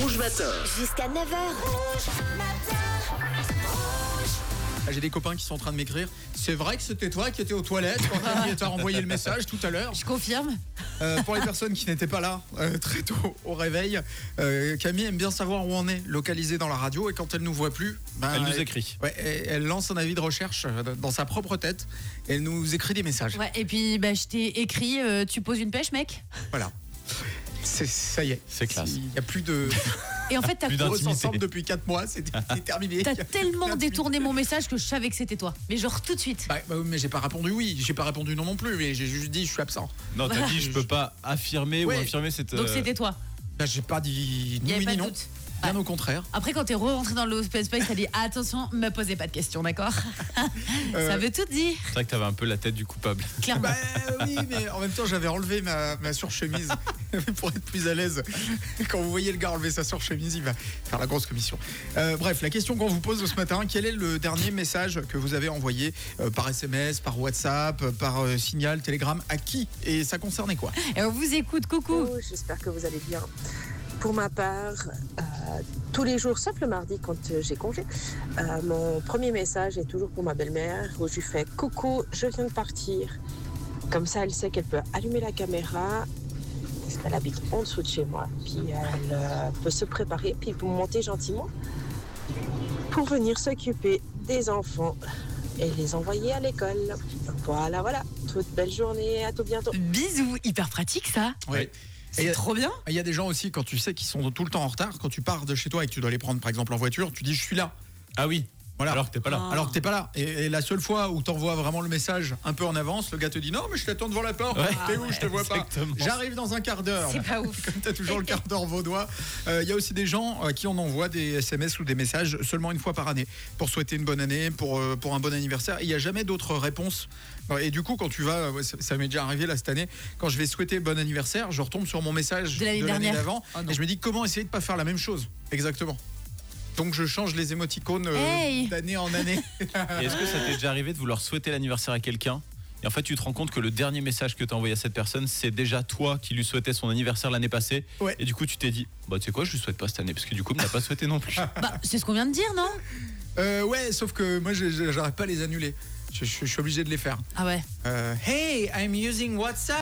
Rouge Matin. Jusqu'à 9h. J'ai des copains qui sont en train de m'écrire. C'est vrai que c'était toi qui étais aux toilettes quand Camille t'a renvoyé le message tout à l'heure. Je confirme. Pour les personnes qui n'étaient pas là très tôt au réveil, Camille aime bien savoir où on est localisé dans la radio et quand elle nous voit plus, Elle nous écrit. Ouais, elle lance un avis de recherche dans sa propre tête et elle nous écrit des messages. Ouais, et puis je t'ai écrit, tu poses une pêche, mec. Voilà. Ça y est. C'est classe. Il n'y a plus de. Et en fait, Plus On d'intimité. est ensemble depuis 4 mois, c'est terminé. t'as tellement détourné mon message que je savais que c'était toi. Mais genre tout de suite. Bah oui, mais j'ai pas répondu oui, j'ai pas répondu non plus, mais j'ai juste dit je suis absent. Non, t'as dit je peux pas affirmer Ouais. ou infirmer cette. Donc c'était toi. Là, j'ai pas dit Il y ni avait oui pas ni de non. doute. Bien Ouais. au contraire. Après, quand t'es rentré dans l'open space, t'as dit attention, me posez pas de questions, d'accord. Ça veut tout dire, C'est vrai que t'avais un peu la tête du coupable. clairement. Bah oui, mais en même temps, j'avais enlevé ma surchemise pour être plus à l'aise. Quand vous voyez le gars enlever sa surchemise, il va faire la grosse commission. Bref, la question qu'on vous pose ce matin, quel est le dernier message que vous avez envoyé par SMS, par WhatsApp, par Signal, Telegram, à qui? Et ça concernait quoi? Et on vous écoute, coucou. Oh, j'espère que vous allez bien. Pour ma part, tous les jours, sauf le mardi quand j'ai congé, mon premier message est toujours pour ma belle-mère où je lui fais « Coucou, je viens de partir ». Comme ça, elle sait qu'elle peut allumer la caméra parce qu'elle habite en dessous de chez moi. Puis elle peut se préparer puis pour monter gentiment pour venir s'occuper des enfants et les envoyer à l'école. Voilà. Toute belle journée, à tout bientôt. Bisous, hyper pratique ça. Ouais. C'est Et- trop bien. Il y a des gens aussi, quand tu sais qu'ils sont tout le temps en retard, quand tu pars de chez toi et que tu dois les prendre par exemple en voiture, tu dis je suis là. Ah oui. Voilà. Alors que t'es pas là. Alors que t'es pas là. Et la seule fois où t'envoies vraiment le message un peu en avance, le gars te dit non mais je t'attends devant la porte. Ouais. T'es où? Je te vois pas. Exactement. J'arrive dans un quart d'heure. C'est pas ouf. Comme t'as toujours le quart d'heure vaudois. Il y a aussi des gens qui on envoie des SMS ou des messages seulement une fois par année pour souhaiter une bonne année, pour un bon anniversaire. Il n'y a jamais d'autres réponses. Et du coup, quand tu vas, ça m'est déjà arrivé là cette année, quand je vais souhaiter bon anniversaire, je retombe sur mon message De l'année de l'année dernière. d'avant Oh non. et je me dis comment essayer de pas faire la même chose. Exactement. Donc je change les émoticônes Hey. d'année en année. Et est-ce que ça t'est déjà arrivé de vouloir souhaiter l'anniversaire à quelqu'un et en fait tu te rends compte que le dernier message que t'as envoyé à cette personne c'est déjà toi qui lui souhaitais son anniversaire l'année passée. Ouais. Et du coup tu t'es dit bah tu sais quoi je lui souhaite pas cette année parce que du coup il m'a pas souhaité non plus. Bah, c'est ce qu'on vient de dire, non? Ouais, sauf que moi j'arrive pas à les annuler. Je suis obligé de les faire. Ah ouais. Hey, I'm using WhatsApp.